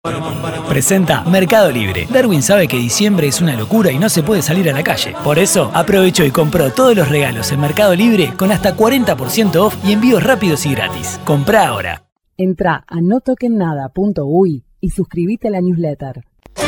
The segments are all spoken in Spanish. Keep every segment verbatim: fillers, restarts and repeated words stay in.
Presenta Mercado Libre. Darwin sabe que diciembre es una locura y no se puede salir a la calle. Por eso, aprovechó y compró todos los regalos en Mercado Libre con hasta cuarenta por ciento off y envíos rápidos y gratis. Comprá ahora. Entrá a no toquen nada punto uy y suscríbete a la newsletter.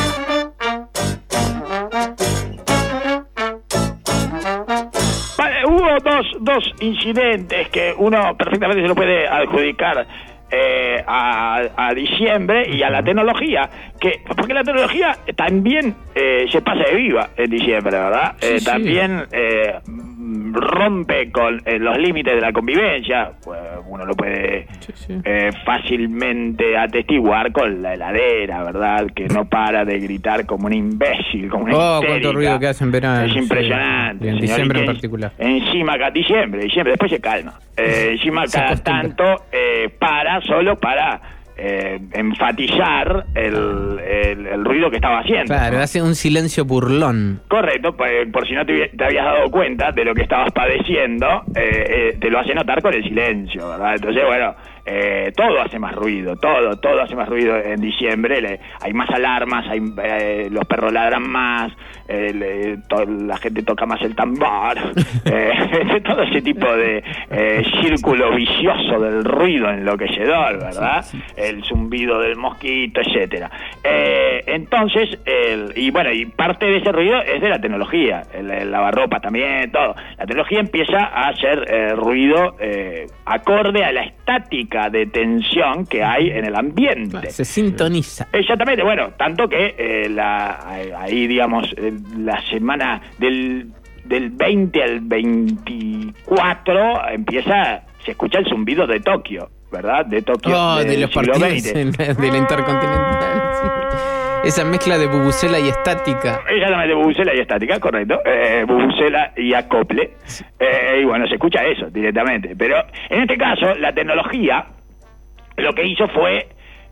Vale, hubo dos, dos incidentes que uno perfectamente se lo puede adjudicar Eh, a, a diciembre y a la tecnología, que porque la tecnología también eh, se pasa de viva en diciembre, ¿verdad? Sí, eh, sí. También eh, rompe con eh, los límites de la convivencia. Pues uno lo puede sí, sí. Eh, fácilmente atestiguar con la heladera, ¿verdad? Que no para de gritar como un imbécil, como una oh, histérica. Cuánto ruido que hace en verano. Es impresionante. Sí, en diciembre en particular. Encima, diciembre, diciembre, después se calma. Eh, encima cada tanto eh, para solo para eh, enfatizar el, el, el ruido que estaba haciendo. Claro, ¿no? Hace un silencio burlón. Correcto, pues, por si no te, te habías dado cuenta de lo que estabas padeciendo, eh, eh, te lo hace notar con el silencio, ¿verdad? Entonces, bueno, eh, todo hace más ruido, todo, todo hace más ruido en diciembre. Le, hay más alarmas, hay, eh, los perros ladran más, eh, le, to, la gente toca más el tambor, eh, todo ese tipo de eh, círculo vicioso del ruido enloquecedor, ¿verdad? Sí, sí. El zumbido del mosquito, etcétera. Eh, entonces, el, y bueno, y parte de ese ruido es de la tecnología, el, el lavarropa también, todo. La tecnología empieza a hacer eh, ruido eh, acorde a la estática de tensión que hay en el ambiente. Se sintoniza. Exactamente, bueno, tanto que eh, la, ahí, digamos, eh, la semana del, del veinte al veinticuatro empieza, se escucha el zumbido de Tokio, ¿verdad? De Tokio. Oh, de los partidos en, de la Intercontinental, sí. Esa mezcla de bubucela y estática. Exactamente, de bubucela y estática, correcto. Eh, bubucela y acople. Eh, y bueno, se escucha eso directamente. Pero en este caso, la tecnología lo que hizo fue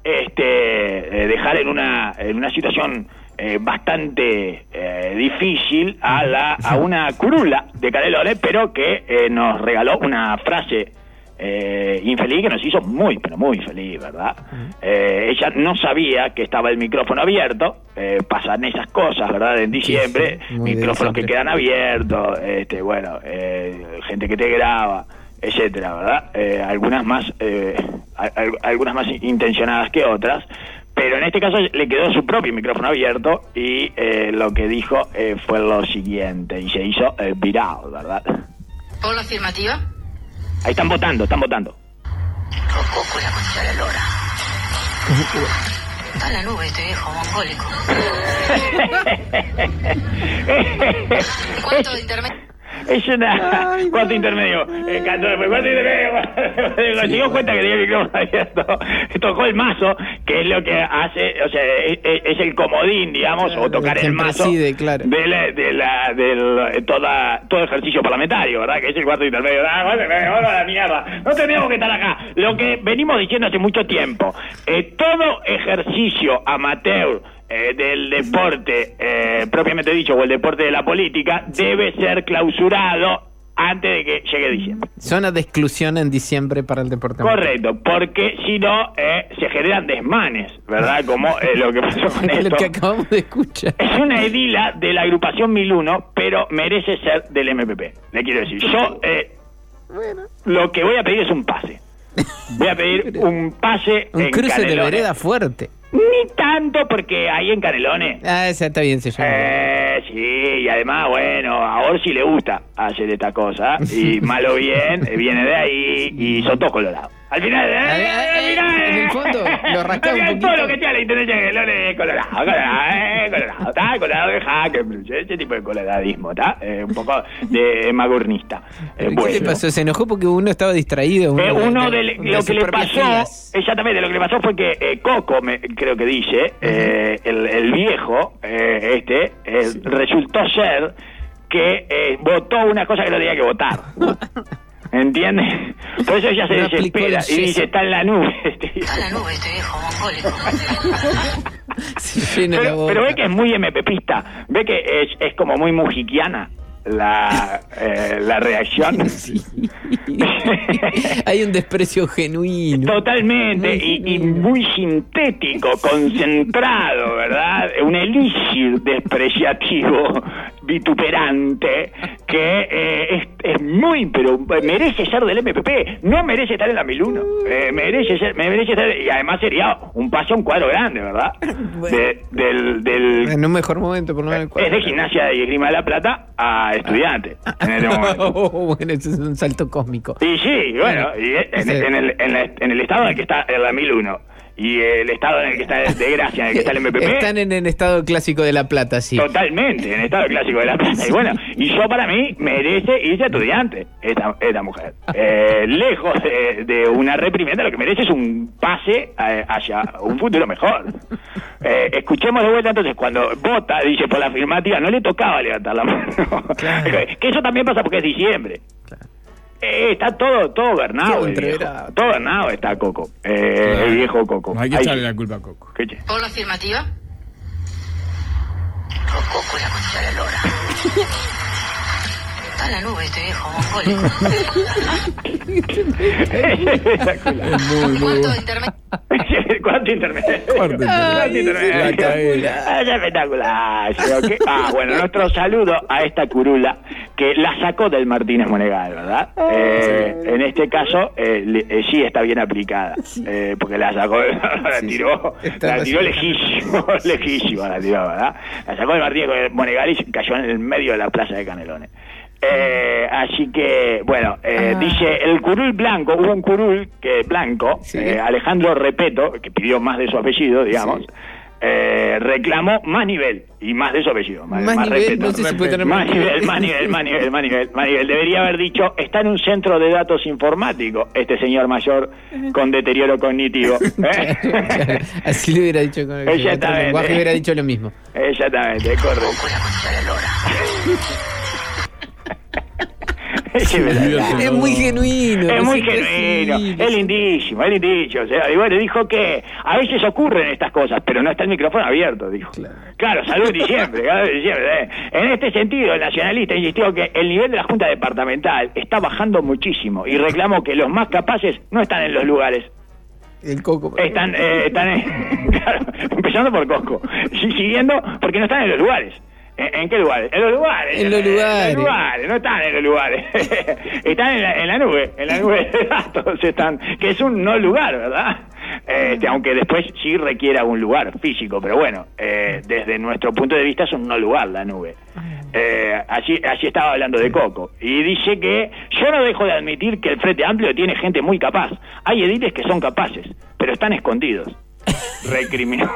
este eh, dejar en una, en una situación eh, bastante eh, difícil a, la, a una curula de Canelones, pero que eh, nos regaló una frase Eh, infeliz que nos hizo muy, pero muy feliz, ¿verdad? Uh-huh. Eh, ella no sabía que estaba el micrófono abierto, eh, pasan esas cosas, ¿verdad? En diciembre, sí, sí, micrófonos que quedan abiertos, este, bueno, eh, gente que te graba, etcétera, ¿verdad? Eh, algunas más, eh, a- algunas más intencionadas que otras, pero en este caso le quedó su propio micrófono abierto y eh, lo que dijo eh, fue lo siguiente, y se hizo eh, viral, ¿verdad? ¿Por la afirmativa? Ahí están votando, están votando. Rococo, la concha de la lora. Está en la nube este viejo mongólico. ¿Cuánto de intermedio? Es una... Ay, ¿cuánto intermedio? Eh, ¿Cuánto intermedio? Se dio cuenta que tenía el micrófono abierto. Tocó el mazo, que es lo que hace, o sea, es, es el comodín, digamos, claro, o tocar el mazo preside, claro. de la, de la, del toda, todo ejercicio parlamentario, ¿verdad? Que es el cuarto intermedio. Ah, vale, vale, la mierda. No teníamos que estar acá. Lo que venimos diciendo hace mucho tiempo, eh, todo ejercicio amateur Eh, del deporte eh, propiamente dicho, o el deporte de la política, debe ser clausurado antes de que llegue diciembre. Zona de exclusión en diciembre para el deporte. Correcto, porque si no eh, se generan desmanes, ¿verdad? Como eh, lo que pasó con esto. Lo que acabamos de escuchar. Es una edila de la agrupación mil uno, pero merece ser del M P P. Le quiero decir, yo eh, bueno. lo que voy a pedir es un pase. Voy a pedir un pase un en cruce Canelones. De vereda fuerte. Ni tanto, porque ahí en Canelones. Ah, esa está bien, se llama. Eh, sí, y además, bueno, a Orsi le gusta hacer esta cosa. Y malo bien, viene de ahí y son todos colorados. Al final, eh, ay, ay, al final, en el fondo, lo rascaba un poquito. Todo lo que tiene la intendencia de Canelones es colorado, colorado, eh, colorado, está colorado de jaque, ese tipo de coloradismo, ¿está? Eh, un poco de magurnista. Eh, ¿Qué bueno. le pasó? ¿Se enojó porque uno estaba distraído? Uno, eh, uno de, de, de de lo que le pasó, filas. exactamente, lo que le pasó fue que eh, Coco, me, creo que dice, uh-huh. eh, el, el viejo, eh, este, eh, sí. resultó ser que eh, votó una cosa que no tenía que votar. ¿Entiendes? Por eso ella se no desespera y dice, está en la nube. Está en la nube este viejo mongólico. Sí, pero, pero ve que es muy M P Pista, ve que es, es como muy mujiquiana. la, eh, la reacción. Sí. Hay un desprecio genuino. Totalmente, y, y muy sintético, concentrado, ¿verdad? Un elixir despreciativo, vituperante, que eh, es, es muy, pero merece ser del M P P, no merece estar en la mil uno, eh, merece ser, merece estar, y además sería un paso a un cuadro grande, ¿verdad? De, del, del, en un mejor momento, por lo menos. Es de Gimnasia y Esgrima de la Plata a Estudiantes, en este momento. Oh, bueno, eso es un salto cósmico. Y sí, bueno, y en, en, el, en, la, en el estado en el que está en la mil uno y el estado en el que está de Gracia, en el que está el M P P. Están en el estado clásico de La Plata, sí. Totalmente, en el estado clásico de La Plata. Y bueno, y yo para mí merece irse a Estudiante, esta, esta mujer. Eh, lejos de, de una reprimenda, lo que merece es un pase a, hacia un futuro mejor. Eh, escuchemos de vuelta entonces, cuando vota, dice por la afirmativa, no le tocaba levantar la mano. Claro. Que eso también pasa porque es diciembre. Claro. Eh, está todo todo Bernardo, todo Bernardo está Coco, eh, claro. El viejo Coco. No hay que echarle la culpa a Coco. ¿Por la afirmativa? Oh, Coco, la concha de la lora. Está en la nube este viejo mongólico. ¿Cuánto intermedio? ¿Cuánto intermedio? ¿Cuánto intermedio? Es espectacular. Ah, bueno, nuestro saludo a esta curula que la sacó del Martínez Monegal, ¿verdad? Eh, en este caso, eh, le, eh, sí está bien aplicada, eh, porque la sacó, la tiró, la tiró lejísimo, lejísimo la tiró, ¿verdad? La sacó del Martínez Monegal y cayó en el medio de la plaza de Canelones. Eh, así que, bueno, eh, ah. dice el curul blanco, hubo un curul que blanco, ¿sí? eh, Alejandro Repeto, que pidió más de su apellido, digamos, sí. eh, reclamó más nivel y más de su apellido. Más, más, más nivel, no sé si puede tener más nivel, más nivel, más nivel, más nivel, más nivel. Debería haber dicho, está en un centro de datos informáticos este señor mayor con deterioro cognitivo. ¿Eh? Claro, así le hubiera dicho con el Exactamente. lenguaje, hubiera dicho lo mismo. Exactamente, correcto. Es muy genuino. Es muy genuino. Es lindísimo, es lindísimo. O sea, y bueno, dijo que a veces ocurren estas cosas, pero no está el micrófono abierto, dijo. Claro, claro salud diciembre, claro, diciembre. ¿eh? En este sentido, el nacionalista insistió que el nivel de la Junta Departamental está bajando muchísimo y reclamó que los más capaces no están en los lugares. El Coco. Están, eh, están en, claro, empezando por Coco. Sí, siguiendo, porque no están en los lugares. ¿En qué lugares? En los lugares. En los lugares. En los lugares, no están en los lugares. Están en la, en la nube, en la nube de datos están, que es un no lugar, ¿verdad? Este, aunque después sí requiera un lugar físico, pero bueno, eh, desde nuestro punto de vista es un no lugar la nube. Eh, así, así estaba hablando de Coco. Y dice que yo no dejo de admitir que el Frente Amplio tiene gente muy capaz. Hay ediles que son capaces, pero están escondidos. Recriminó.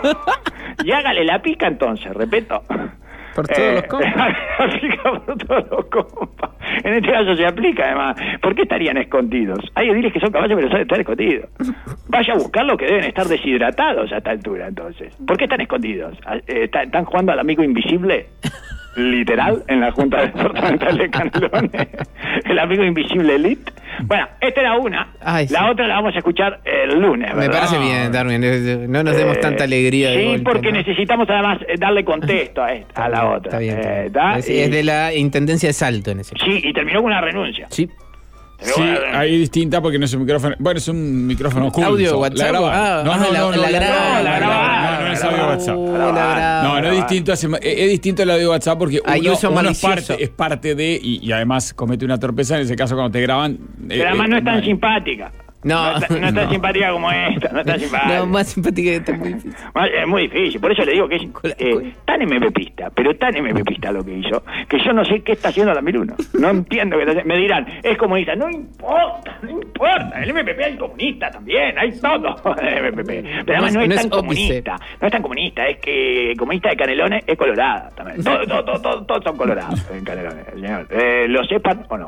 Y hágale la pica entonces, repito. Por todos eh, los compas. Aplica por todos los compas. En este caso se aplica, además. ¿Por qué estarían escondidos? Hay ediles que son capaces, pero saben estar escondidos. Vaya a buscarlo, que deben estar deshidratados a esta altura, entonces. ¿Por qué están escondidos? ¿Están jugando al amigo invisible? Literal, en la Junta Departamental de Canelones. El amigo invisible elite. Bueno, esta era una. Ay, la sí. otra la vamos a escuchar el lunes, ¿verdad? Me parece bien, Darwin. No nos demos eh, tanta alegría. Sí, de golpe, porque ¿no? necesita's además darle contexto a, esta, a la otra. Está bien. Eh, está bien. Es, es de la Intendencia de Salto en ese caso. Sí, y terminó con una renuncia. Sí. Sí, ahí distinta porque no es un micrófono. Bueno, es un micrófono oculto. Audio, WhatsApp. La graba. Ah, no, no, la, no, la, la graba. No, la graba. No, no es audio WhatsApp. La no, no es distinto. Es, es distinto el audio WhatsApp porque uno, uno es, parte, es parte de y, y además comete una torpeza. En ese caso, cuando te graban. Pero eh, además no es tan simpática. No, no, no, no es tan no. simpática como esta, no es tan simpática. No, más simpática que esta, es muy difícil. Es muy difícil, por eso le digo que es eh, tan MPPista, pero tan MPPista lo que hizo, que yo no sé qué está haciendo la mil uno. No entiendo qué está haciendo. Me dirán, es comunista. No importa, no importa. El M P P hay comunista también, hay todo en el M P P. Pero además no, no es tan es comunista, no es tan comunista, es que comunista de Canelones es colorada también. Todos todo, todo, todo, todo son colorados en Canelones, señor. Eh, ¿Lo sepan o no?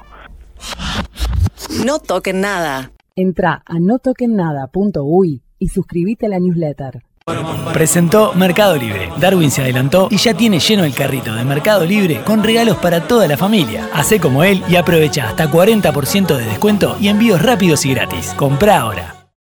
No toquen nada. Entra a no toquen nada punto uy y suscríbete a la newsletter. Presentó Mercado Libre. Darwin se adelantó y ya tiene lleno el carrito de Mercado Libre con regalos para toda la familia. Hacé como él y aprovecha hasta cuarenta por ciento de descuento y envíos rápidos y gratis. Comprá ahora.